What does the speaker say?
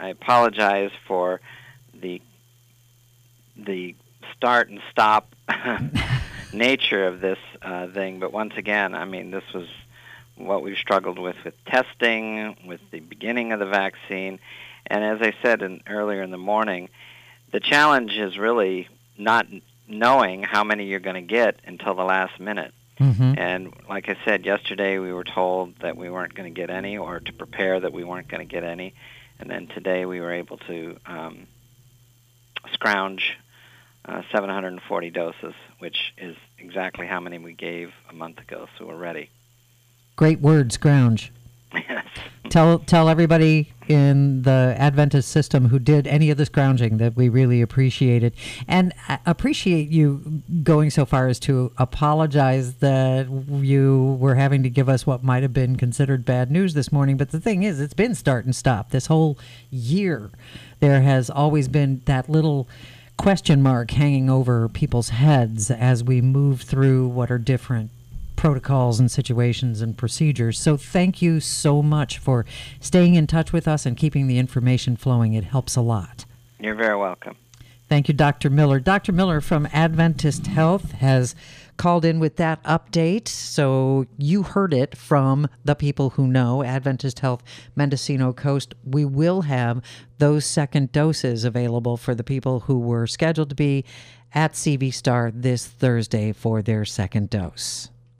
I apologize for the start and stop nature of this thing. But once again, I mean, this was what we've struggled with testing, with the beginning of the vaccine. And as I said earlier in the morning, the challenge is really not knowing how many you're going to get until the last minute. Mm-hmm. And like I said, yesterday we were told that we weren't going to get any, or to prepare that we weren't going to get any. And then today we were able to scrounge 740 doses, which is exactly how many we gave a month ago, so we're ready. Great word, scrounge. Yes. Tell everybody in the Adventist system who did any of the scrounging that we really appreciate it, and appreciate you going so far as to apologize that you were having to give us what might have been considered bad news this morning. But the thing is, it's been start and stop this whole year. There has always been that little question mark hanging over people's heads as we move through what are different protocols and situations and procedures. So thank you so much for staying in touch with us and keeping the information flowing. It helps a lot. You're very welcome. Thank you, Dr. Miller. Dr. Miller from Adventist Health has called in with that update. So you heard it from the people who know. Adventist Health, Mendocino Coast. We will have those second doses available for the people who were scheduled to be at CV Star this Thursday for their second dose.